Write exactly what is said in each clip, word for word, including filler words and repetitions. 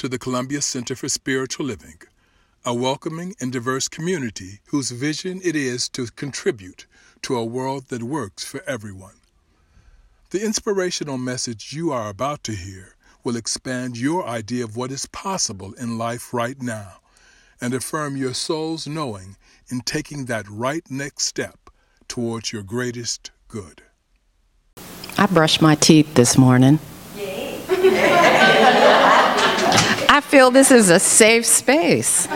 to the Columbia Center for Spiritual Living, a welcoming and diverse community whose vision it is to contribute to a world that works for everyone. The inspirational message you are about to hear will expand your idea of what is possible in life right now and affirm your soul's knowing in taking that right next step towards your greatest good. I brushed my teeth this morning. I feel this is a safe space.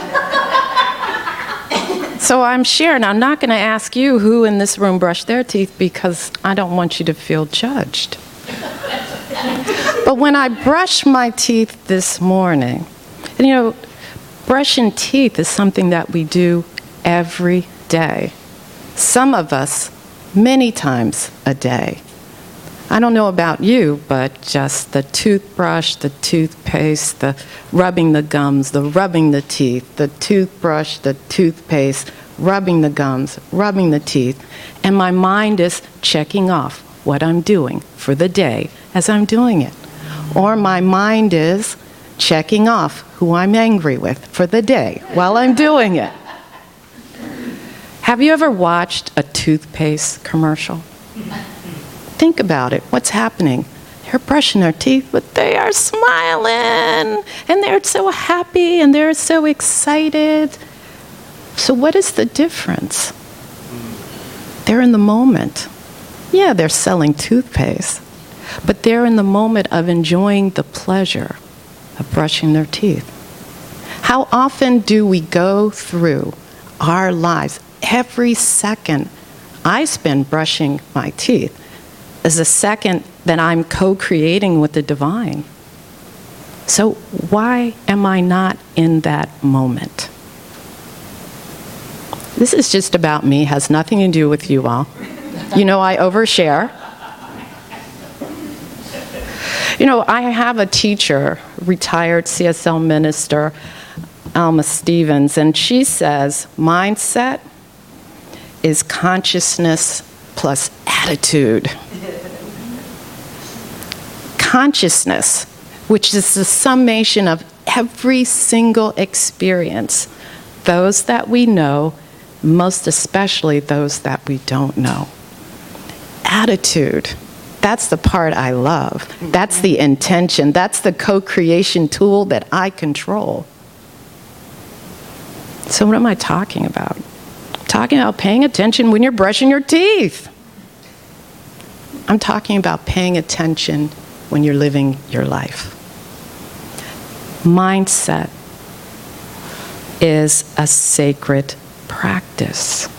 So I'm sharing. I'm not going to ask you who in this room brushed their teeth because I don't want you to feel judged. But when I brushed my teeth this morning, and you know, brushing teeth is something that we do every day. Some of us, many times a day. I don't know about you, but just the toothbrush, the toothpaste, the rubbing the gums, the rubbing the teeth, the toothbrush, the toothpaste, rubbing the gums, rubbing the teeth, and my mind is checking off what I'm doing for the day as I'm doing it. Or my mind is checking off who I'm angry with for the day while I'm doing it. Have you ever watched a toothpaste commercial? Think about it. What's happening? They're brushing their teeth, but they are smiling, and they're so happy, and they're so excited. So what is the difference? They're in the moment. Yeah, they're selling toothpaste, but they're in the moment of enjoying the pleasure of brushing their teeth. How often do we go through our lives? Every second I spend brushing my teeth is a second that I'm co-creating with the divine. So why am I not in that moment? This is just about me, has nothing to do with you all. You know, I overshare. You know, I have a teacher, retired C S L minister, Alma Stevens, and she says mindset is consciousness plus attitude. Consciousness, which is the summation of every single experience, those that we know, most especially those that we don't know. Attitude, that's the part I love. That's the intention. That's the co-creation tool that I control. So what am I talking about? I'm talking about paying attention when you're brushing your teeth. I'm talking about paying attention when you're living your life. Mindset is a sacred practice.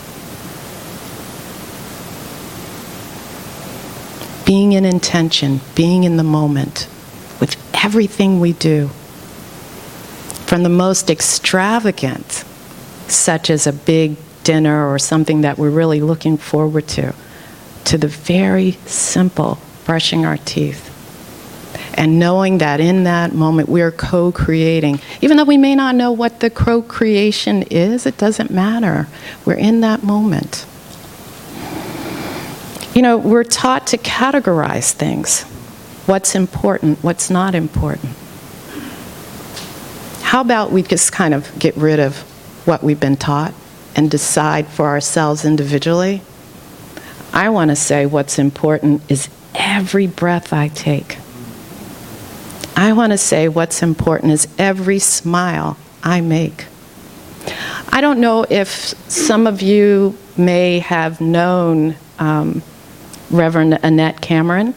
Being in intention, being in the moment with everything we do. From the most extravagant, such as a big dinner or something that we're really looking forward to, to the very simple brushing our teeth. And knowing that in that moment we're co-creating. Even though we may not know what the co-creation is, it doesn't matter. We're in that moment. You know, we're taught to categorize things. What's important, what's not important. How about we just kind of get rid of what we've been taught and decide for ourselves individually? I want to say what's important is every breath I take. I want to say what's important is every smile I make. I don't know if some of you may have known um, Reverend Annette Cameron.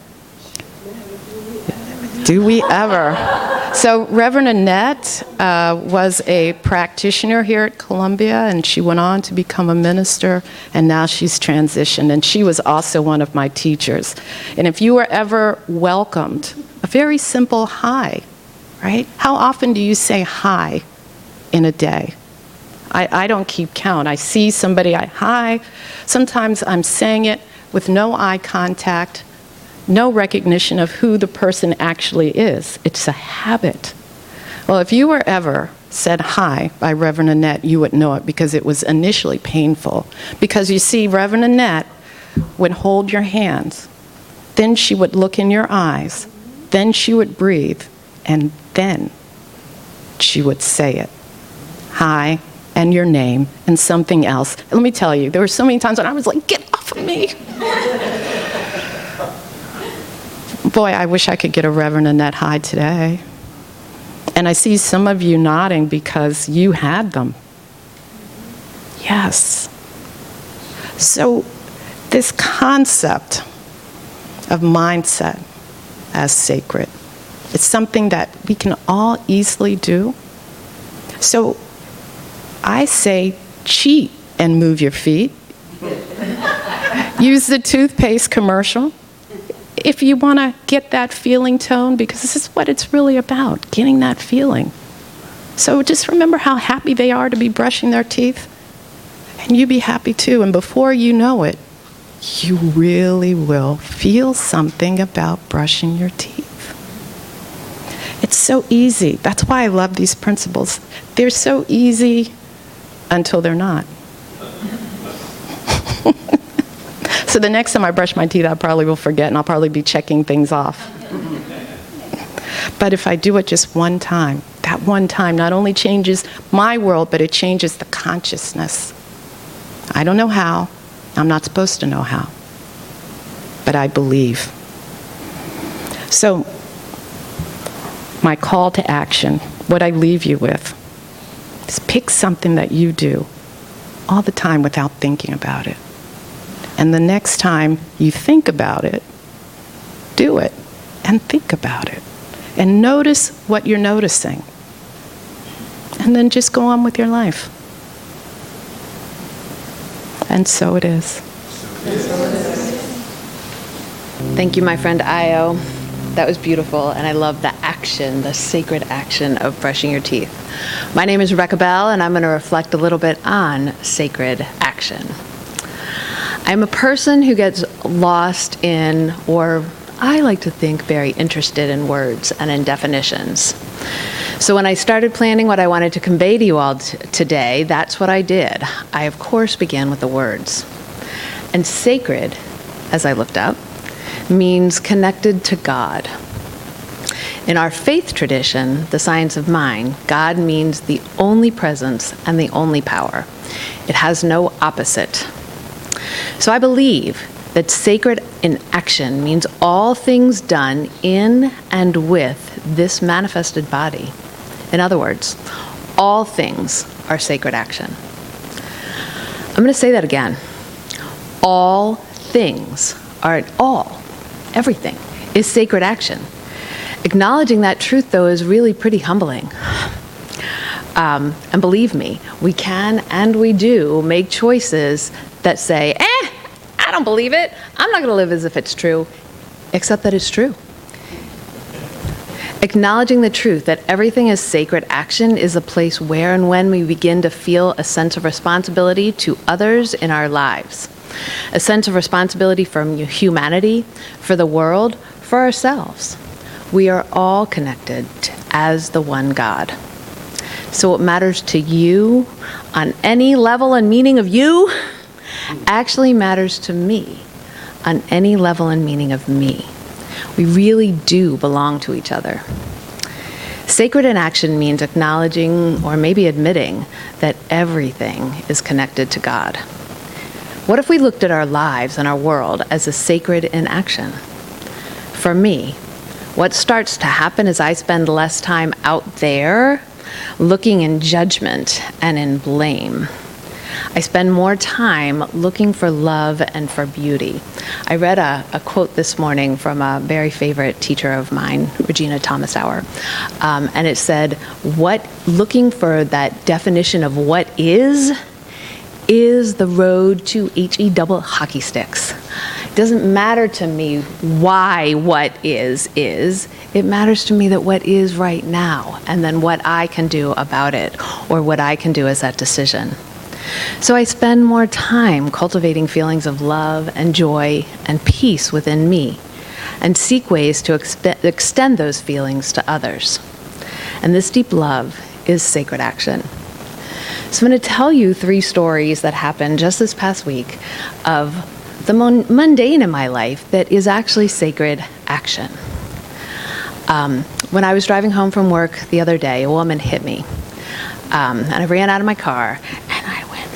Do we ever? So Reverend Annette uh, was a practitioner here at Columbia, and she went on to become a minister, and now she's transitioned, and she was also one of my teachers. And if you were ever welcomed, a very simple hi, right? How often do you say hi in a day? I, I don't keep count. I see somebody, I hi. Sometimes I'm saying it with no eye contact, no recognition of who the person actually is. It's a habit. Well, if you were ever said hi by Reverend Annette, you would know it because it was initially painful. Because you see, Reverend Annette would hold your hands, then she would look in your eyes, then she would breathe, and then she would say it. Hi, and your name, and something else. And let me tell you, there were so many times when I was like, get off of me. Boy, I wish I could get a Reverend Annette Hyde today. And I see some of you nodding because you had them. Yes. So this concept of mindset as sacred, it's something that we can all easily do. So I say cheat and move your feet. Use the toothpaste commercial if you want to get that feeling tone, because this is what it's really about, getting that feeling. So just remember how happy they are to be brushing their teeth, and you be happy too. And before you know it, you really will feel something about brushing your teeth. It's so easy. That's why I love these principles. They're so easy until they're not. So the next time I brush my teeth, I probably will forget, and I'll probably be checking things off. But if I do it just one time, that one time not only changes my world, but it changes the consciousness. I don't know how. I'm not supposed to know how. But I believe. So, my call to action, what I leave you with, is pick something that you do all the time without thinking about it. And the next time you think about it, do it and think about it. And notice what you're noticing. And then just go on with your life. And so it is. Thank you, my friend Io. That was beautiful, and I love the action, the sacred action of brushing your teeth. My name is Rebecca Bell, and I'm going to reflect a little bit on sacred action. I'm a person who gets lost in, or I like to think very interested in words and in definitions. So when I started planning what I wanted to convey to you all t- today, that's what I did. I, of course, began with the words. And sacred, as I looked up, means connected to God. In our faith tradition, the science of mind, God means the only presence and the only power. It has no opposite. So I believe that sacred in action means all things done in and with this manifested body. In other words, all things are sacred action. I'm going to say that again. All things are all, everything is sacred action. Acknowledging that truth, though, is really pretty humbling. Um, and believe me, we can and we do make choices that say, eh, I don't believe it. I'm not going to live as if it's true, except that it's true. Acknowledging the truth that everything is sacred action is a place where and when we begin to feel a sense of responsibility to others in our lives. A sense of responsibility for humanity, for the world, for ourselves. We are all connected as the one God. So what matters to you on any level and meaning of you actually matters to me on any level and meaning of me. We really do belong to each other. Sacred in action means acknowledging or maybe admitting that everything is connected to God. What if we looked at our lives and our world as a sacred in action? For me, what starts to happen is I spend less time out there looking in judgment and in blame. I spend more time looking for love and for beauty. I read a, a quote this morning from a very favorite teacher of mine, Regina Thomasauer, um, and it said, "What looking for that definition of what is, is the road to H E double hockey sticks. It doesn't matter to me why what is is. It matters to me that what is right now, and then what I can do about it, or what I can do as that decision." So I spend more time cultivating feelings of love and joy and peace within me, and seek ways to expe- extend those feelings to others. And this deep love is sacred action. So I'm going to tell you three stories that happened just this past week of the mon- mundane in my life that is actually sacred action. Um, when I was driving home from work the other day, a woman hit me. Um, and I ran out of my car, and I went,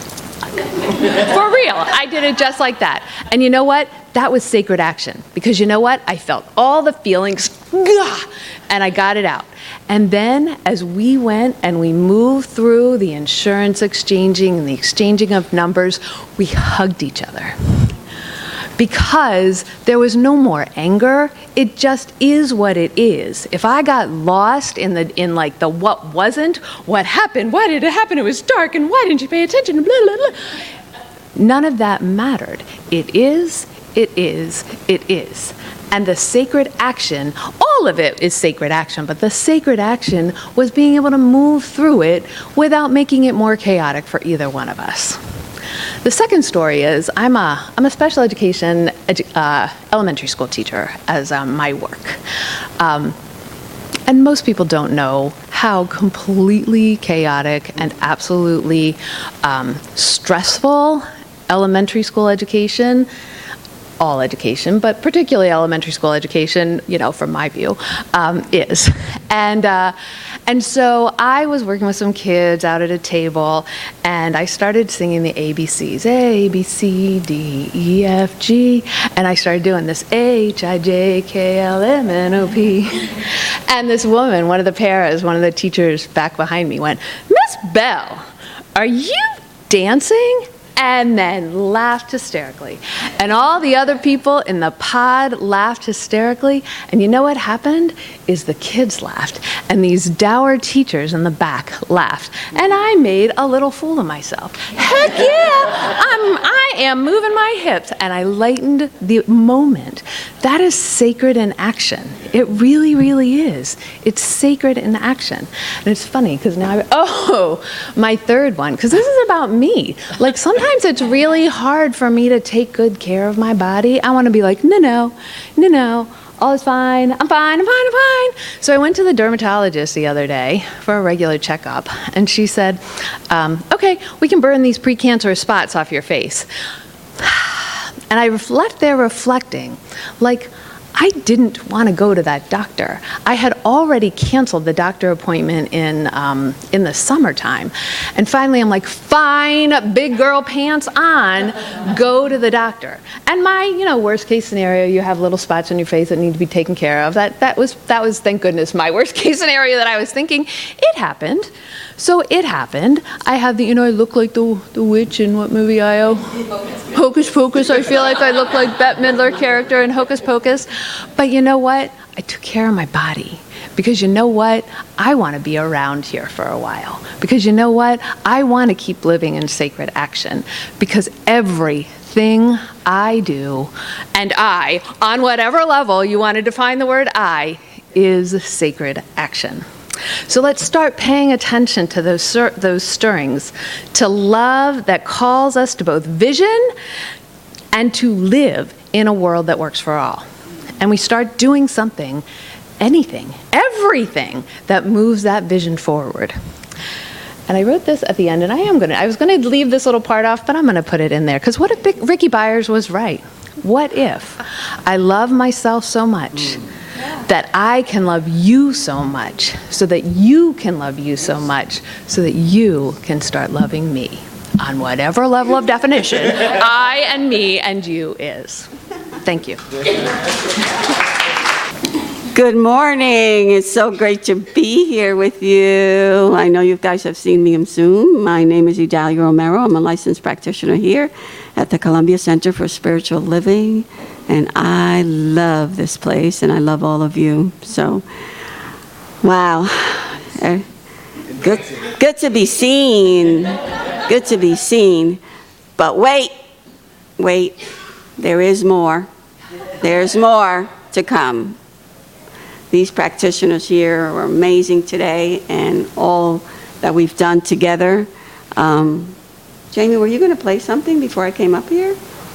for real. I did it just like that. And you know what? That was sacred action. Because you know what? I felt all the feelings, and I got it out. And then as we went and we moved through the insurance exchanging and the exchanging of numbers, we hugged each other. Because there was no more anger. It just is what it is. If I got lost in the in like the what wasn't, what happened, why did it happen, it was dark, and why didn't you pay attention, blah, blah, blah. None of that mattered. It is, it is, it is. And the sacred action, all of it is sacred action, but the sacred action was being able to move through it without making it more chaotic for either one of us. The second story is I'm a, I'm a special education edu- uh, elementary school teacher as um, my work. Um, and most people don't know how completely chaotic and absolutely um, stressful elementary school education, all education, but particularly elementary school education, you know, from my view, um, is. And uh, and so I was working with some kids out at a table, and I started singing the A B Cs, A, B, C, D, E, F, G, and I started doing this H, I, J, K, L, M, N, O, P. And this woman, one of the paras, one of the teachers back behind me went, Miss Bell, are you dancing? And then laughed hysterically. And all the other people in the pod laughed hysterically. And you know what happened? Is the kids laughed. And these dour teachers in the back laughed. And I made a little fool of myself. Heck yeah! I'm, I am moving my hips. And I lightened the moment. That is sacred in action. It really, really is. It's sacred in action. And it's funny, because now I, oh, my third one, because this is about me. Like sometimes it's really hard for me to take good care of my body. I want to be like, no, no, no, no, all is fine, I'm fine, I'm fine, I'm fine. So I went to the dermatologist the other day for a regular checkup, and she said, um, okay, we can burn these precancerous spots off your face. And I left there reflecting, like, I didn't want to go to that doctor. I had already canceled the doctor appointment in um, in the summertime. And finally I'm like, fine, big girl pants on, go to the doctor. And my, you know, worst case scenario, you have little spots on your face that need to be taken care of. That that was, that was, thank goodness, my worst case scenario that I was thinking. It happened. So it happened. I have the, you know, I look like the the witch in what movie I owe? Hocus Pocus. I feel like I look like Bette Midler character in Hocus Pocus. But you know what? I took care of my body. Because you know what? I want to be around here for a while. Because you know what? I want to keep living in sacred action. Because everything I do, and I, on whatever level you want to define the word I, is sacred action. So let's start paying attention to those stir- those stirrings, to love that calls us to both vision and to live in a world that works for all. And we start doing something, anything, everything that moves that vision forward. And I wrote this at the end, and I am gonna, I was gonna leave this little part off, but I'm gonna put it in there, because what if Big Ricky Byers was right? What if I love myself so much that I can love you so much, so that you can love you so much, so that you can start loving me on whatever level of definition I and me and you is. Thank you. Good morning. It's so great to be here with you. I know you guys have seen me soon. My name is Idalia Romero. I'm a licensed practitioner here at the Columbia Center for Spiritual Living. And I love this place, and I love all of you. So, wow. Uh, good, good to be seen. Good to be seen. But wait, wait. There is more. There's more to come. These practitioners here are amazing today, and all that we've done together. Um, Jamie, were you going to play something before I came up here?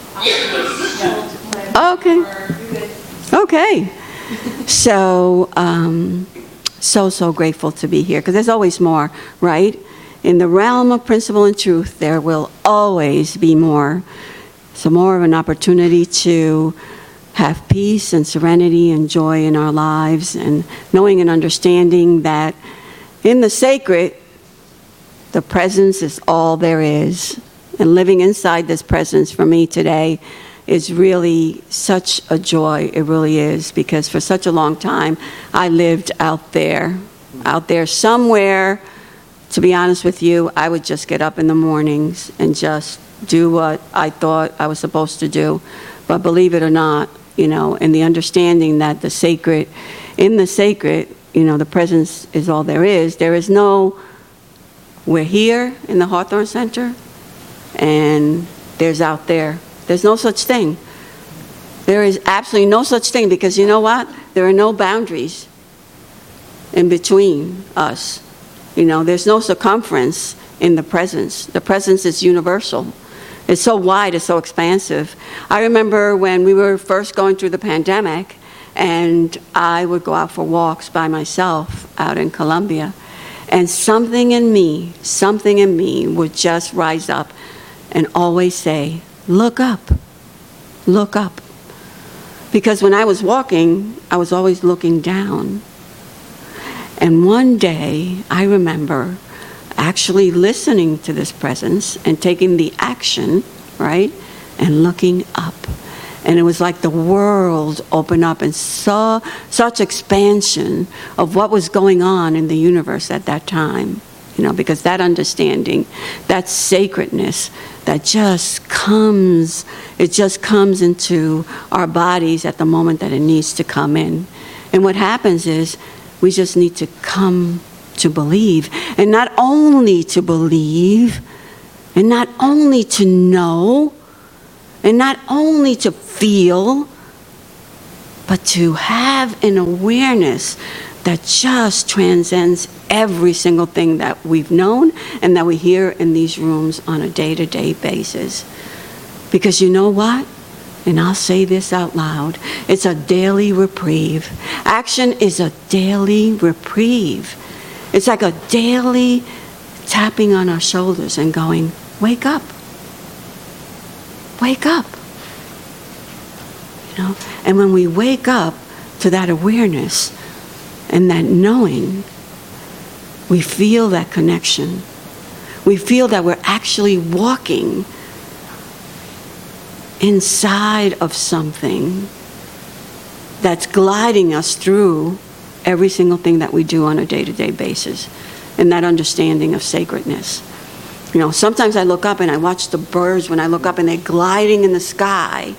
Okay. Okay. So, um, so, so grateful to be here, because there's always more, right? In the realm of principle and truth, there will always be more. So more of an opportunity to have peace and serenity and joy in our lives, and knowing and understanding that in the sacred, the presence is all there is. And living inside this presence for me today is really such a joy. It really is, because for such a long time I lived out there, out there somewhere. To be honest with you, I would just get up in the mornings and just do what I thought I was supposed to do. But believe it or not, you know, and the understanding that the sacred, in the sacred, you know, the presence is all there is. There is no, we're here in the Hawthorne Center, and there's out there. There's no such thing. There is absolutely no such thing, because you know what? There are no boundaries in between us. You know, there's no circumference in the presence. The presence is universal. It's so wide, it's so expansive. I remember when we were first going through the pandemic, and I would go out for walks by myself out in Columbia, and something in me, something in me would just rise up and always say, look up, look up. Because when I was walking, I was always looking down. And one day, I remember actually listening to this presence and taking the action, right, and looking up. And it was like the world opened up and saw such expansion of what was going on in the universe at that time. You know, because that understanding, that sacredness, that just comes, it just comes into our bodies at the moment that it needs to come in. And what happens is, we just need to come to believe. And not only to believe, and not only to know, and not only to feel, but to have an awareness that just transcends every single thing that we've known and that we hear in these rooms on a day-to-day basis. Because you know what? And I'll say this out loud, it's a daily reprieve. Action is a daily reprieve. It's like a daily tapping on our shoulders and going, wake up. Wake up. You know? And when we wake up to that awareness and that knowing, we feel that connection. We feel that we're actually walking inside of something that's gliding us through every single thing that we do on a day-to-day basis, and that understanding of sacredness. You know, sometimes I look up and I watch the birds when I look up and they're gliding in the sky,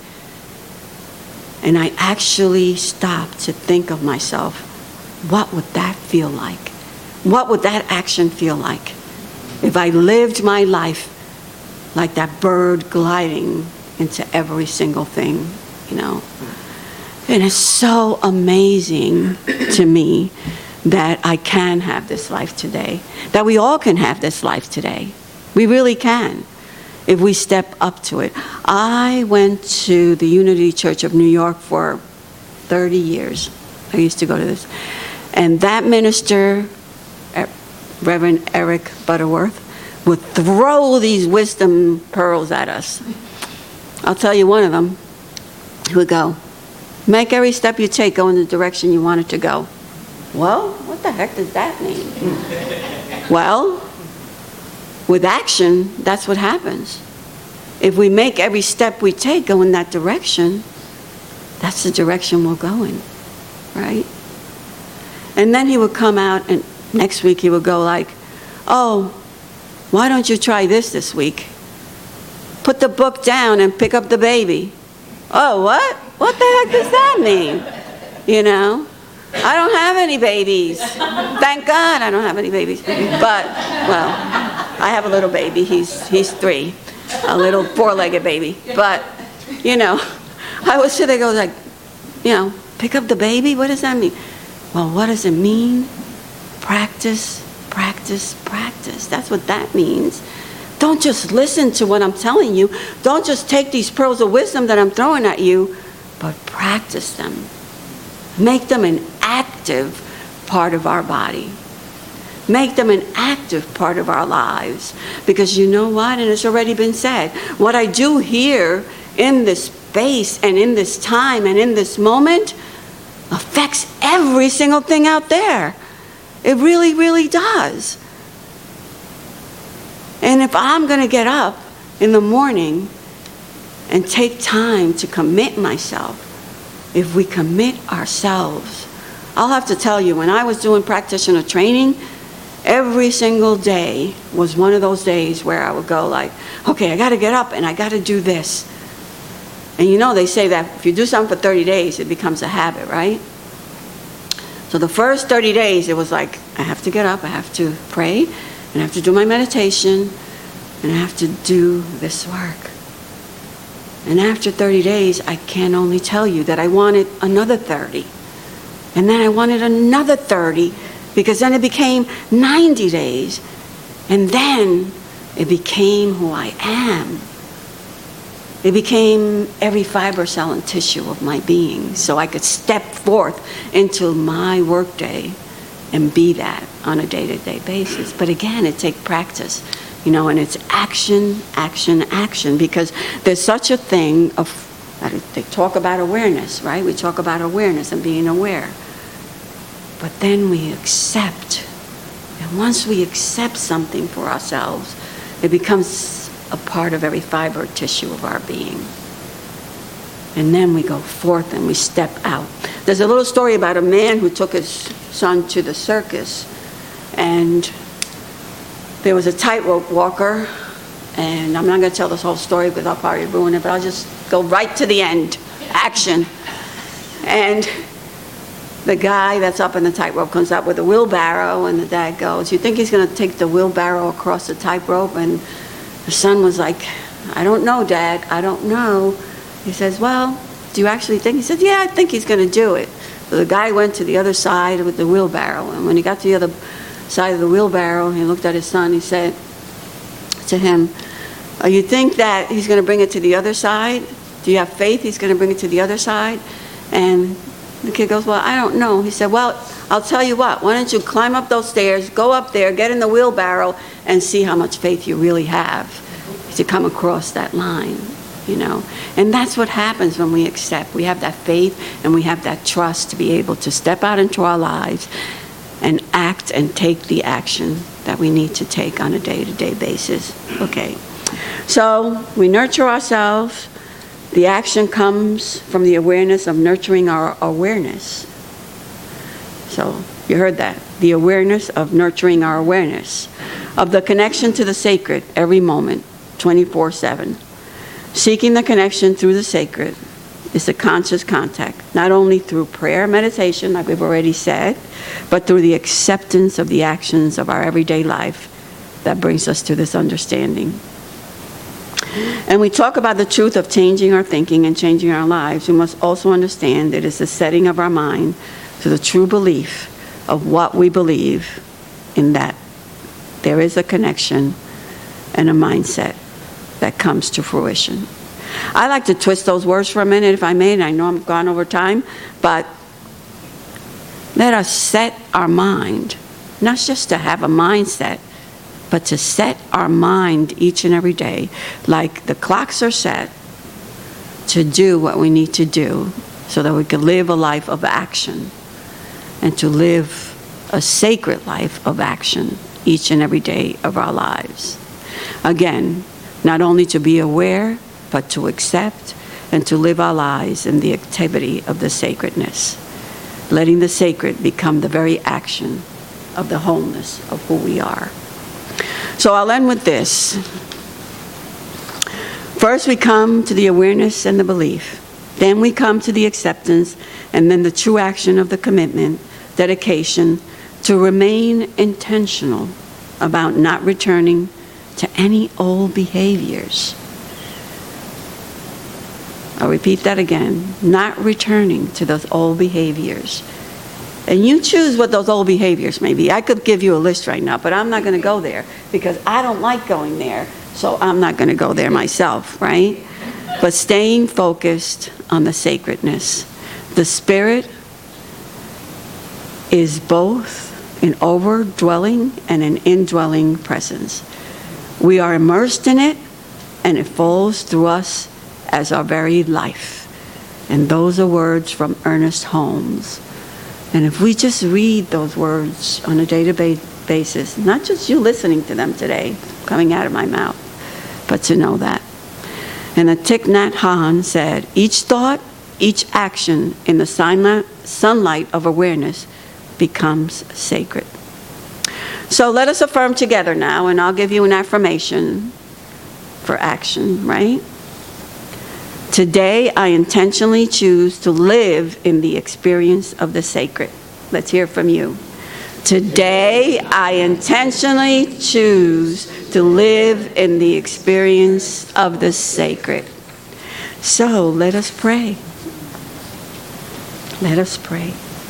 and I actually stop to think of myself, what would that feel like? What would that action feel like if I lived my life like that bird gliding into every single thing, you know? And it's so amazing to me that I can have this life today, that we all can have this life today. We really can, if we step up to it. I went to the Unity Church of New York for thirty years. I used to go to this. And that minister, Reverend Eric Butterworth, would throw these wisdom pearls at us. I'll tell you one of them. He would go, make every step you take go in the direction you want it to go. Well, what the heck does that mean? Well, with action, that's what happens. If we make every step we take go in that direction, that's the direction we'll go in, right? And then he would come out, and next week he would go like, oh, why don't you try this this week? Put the book down and pick up the baby. Oh, what? What the heck does that mean? You know? I don't have any babies. Thank God I don't have any babies. But, well, I have a little baby. He's, he's three. A little four-legged baby. But, you know, I would sit there and go like, you know, pick up the baby? What does that mean? Well, what does it mean? Practice, practice, practice. That's what that means. Don't just listen to what I'm telling you. Don't just take these pearls of wisdom that I'm throwing at you, but practice them. Make them an active part of our body. Make them an active part of our lives. Because you know what? And it's already been said. What I do here in this space and in this time and in this moment affects every single thing out there. It really, really does. And if I'm going to get up in the morning and take time to commit myself, if we commit ourselves, I'll have to tell you, when I was doing practitioner training, every single day was one of those days where I would go like, okay, I got to get up and I got to do this. And you know, they say that if you do something for thirty days, it becomes a habit, right? So the first thirty days, it was like, I have to get up, I have to pray, and I have to do my meditation, and I have to do this work. And after thirty days, I can only tell you that I wanted another thirty. And then I wanted another thirty, because then it became ninety days. And then it became who I am. It became every fiber, cell, and tissue of my being, so I could step forth into my workday and be that on a day-to-day basis. But again, it takes practice, you know, and it's action, action, action, because there's such a thing of, they talk about awareness, right? We talk about awareness and being aware. But then we accept. And once we accept something for ourselves, it becomes a part of every fiber tissue of our being. And then we go forth and we step out. There's a little story about a man who took his son to the circus, and there was a tightrope walker, and I'm not going to tell this whole story because I'll probably ruin it, but I'll just go right to the end. Action. And the guy that's up in the tightrope comes up with a wheelbarrow, and the dad goes, you think he's going to take the wheelbarrow across the tightrope? And the son was like, I don't know, Dad, I don't know. He says, well, do you actually think? He said, yeah, I think he's going to do it. So the guy went to the other side with the wheelbarrow, and when he got to the other side of the wheelbarrow, he looked at his son, he said to him, oh, you think that he's going to bring it to the other side? Do you have faith he's going to bring it to the other side? And the kid goes, well, I don't know. He said, well, I'll tell you what, why don't you climb up those stairs, go up there, get in the wheelbarrow, and see how much faith you really have to come across that line, you know. And that's what happens when we accept. We have that faith and we have that trust to be able to step out into our lives and act and take the action that we need to take on a day-to-day basis. Okay, so we nurture ourselves. The action comes from the awareness of nurturing our awareness. So you heard that. The awareness of nurturing our awareness. Of the connection to the sacred every moment, twenty-four seven. Seeking the connection through the sacred is the conscious contact, not only through prayer, meditation, like we've already said, but through the acceptance of the actions of our everyday life that brings us to this understanding. And we talk about the truth of changing our thinking and changing our lives. We must also understand it is the setting of our mind to the true belief of what we believe, in that there is a connection and a mindset that comes to fruition. I like to twist those words for a minute, if I may, and I know I'm gone over time, but let us set our mind, not just to have a mindset, but to set our mind each and every day, like the clocks are set, to do what we need to do so that we can live a life of action and to live a sacred life of action each and every day of our lives. Again, not only to be aware, but to accept and to live our lives in the activity of the sacredness, letting the sacred become the very action of the wholeness of who we are. So I'll end with this. First we come to the awareness and the belief. Then we come to the acceptance, and then the true action of the commitment, dedication, to remain intentional about not returning to any old behaviors. I'll repeat that again. Not returning to those old behaviors. And you choose what those old behaviors may be. I could give you a list right now, but I'm not going to go there because I don't like going there, so I'm not going to go there myself, right? But staying focused on the sacredness. The Spirit is both an overdwelling and an indwelling presence. We are immersed in it, and it flows through us as our very life. And those are words from Ernest Holmes. And if we just read those words on a day-to-day basis, not just you listening to them today, coming out of my mouth, but to know that. And the Thich Nhat Hanh said, each thought, each action in the sunlight of awareness becomes sacred. So let us affirm together now, and I'll give you an affirmation for action, right? Today, I intentionally choose to live in the experience of the sacred. Let's hear from you. Today, I intentionally choose to live in the experience of the sacred. So let us pray. Let us pray.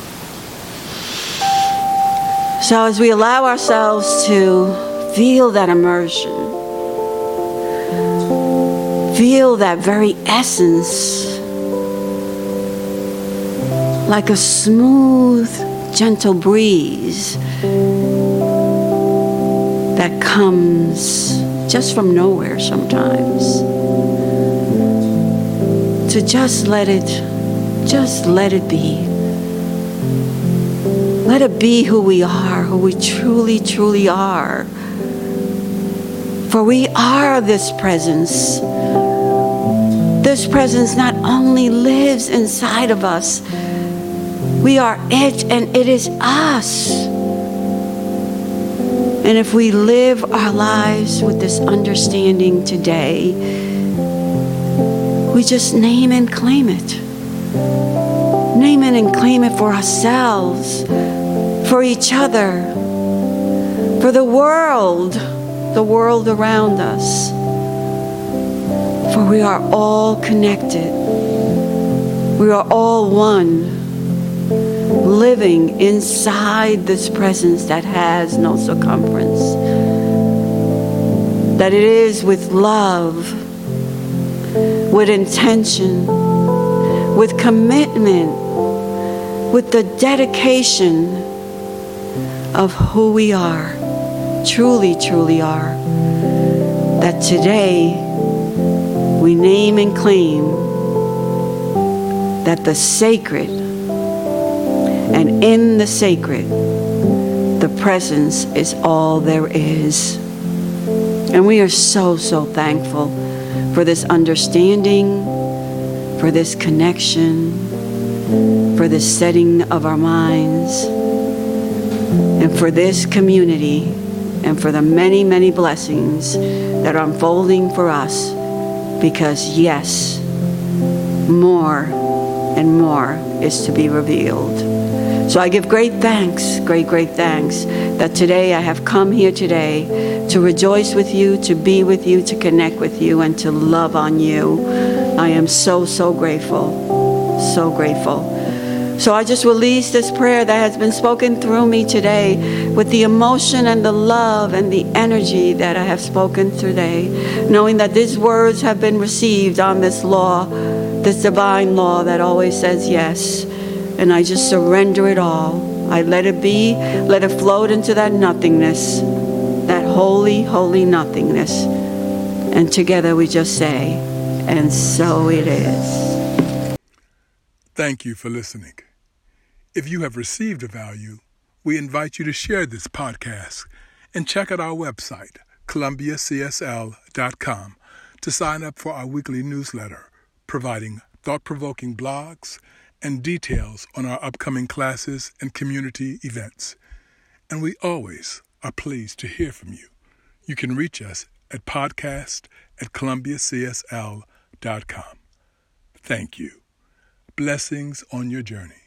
So as we allow ourselves to feel that immersion, feel that very essence, like a smooth, gentle breeze that comes just from nowhere sometimes, to just let it, just let it be. Let it be who we are, who we truly, truly are. For we are this presence. This presence not only lives inside of us, we are it and it is us. And if we live our lives with this understanding today, we just name and claim it. Name it and claim it for ourselves, for each other, for the world, the world around us. For we are all connected. We are all one, living inside this presence that has no circumference. That it is with love, with intention, with commitment, with the dedication of who we are, truly, truly are, that today we name and claim that the sacred, and in the sacred, the presence is all there is. And we are so, so thankful for this understanding, for this connection, for this setting of our minds, and for this community, and for the many, many blessings that are unfolding for us. Because yes, more and more is to be revealed. So I give great thanks, great, great thanks that today I have come here today to rejoice with you, to be with you, to connect with you, and to love on you. I am so, so grateful, so grateful. So I just release this prayer that has been spoken through me today with the emotion and the love and the energy that I have spoken today, knowing that these words have been received on this law, this divine law that always says yes. And I just surrender it all. I let it be, let it float into that nothingness, that holy, holy nothingness. And together we just say, and so it is. Thank you for listening. If you have received a value, we invite you to share this podcast and check out our website, columbia c s l dot com, to sign up for our weekly newsletter, providing thought-provoking blogs and details on our upcoming classes and community events. And we always are pleased to hear from you. You can reach us at podcast at columbia c s l dot com. Thank you. Blessings on your journey.